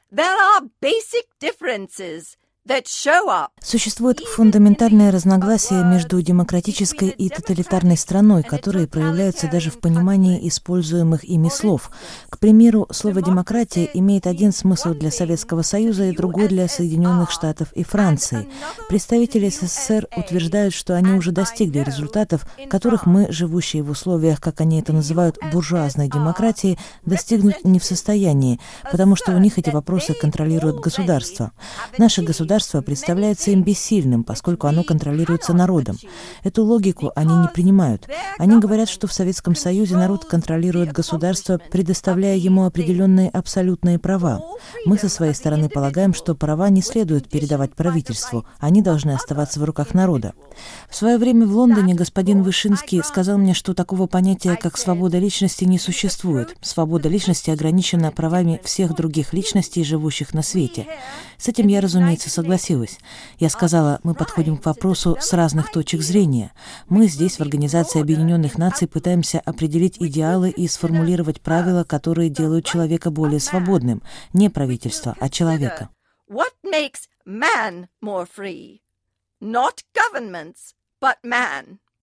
There are basic differences that show up. Существует фундаментальное разногласие между демократической и тоталитарной страной, которые проявляются даже в понимании используемых ими слов. К примеру, слово «демократия» имеет один смысл для Советского Союза и другой для Соединенных Штатов и Франции. Представители СССР утверждают, что они уже достигли результатов, которых мы, живущие в условиях, как они это называют, буржуазной демократии, достигнуть не в состоянии, потому что у них эти вопросы контролирует государство. Наше государство представляется им бессильным, поскольку оно контролируется народом. Эту логику они не принимают. Они говорят, что в Советском Союзе народ контролирует государство, предоставляя ему определенные абсолютные права. Мы со своей стороны полагаем, что права не следует передавать правительству, они должны оставаться в руках народа. В свое время в Лондоне господин Вышинский сказал мне, что такого понятия, как свобода личности, не существует. Свобода личности ограничена правами всех других личностей, живущих на свете. С этим я, разумеется, согласилась. Я сказала, мы подходим к вопросу с разных точек зрения. Мы здесь, в Организации Объединенных Наций, пытаемся определить идеалы и сформулировать правила, которые делают человека более свободным. Не правительство, а человека. What makes man more free? Not governments, but man.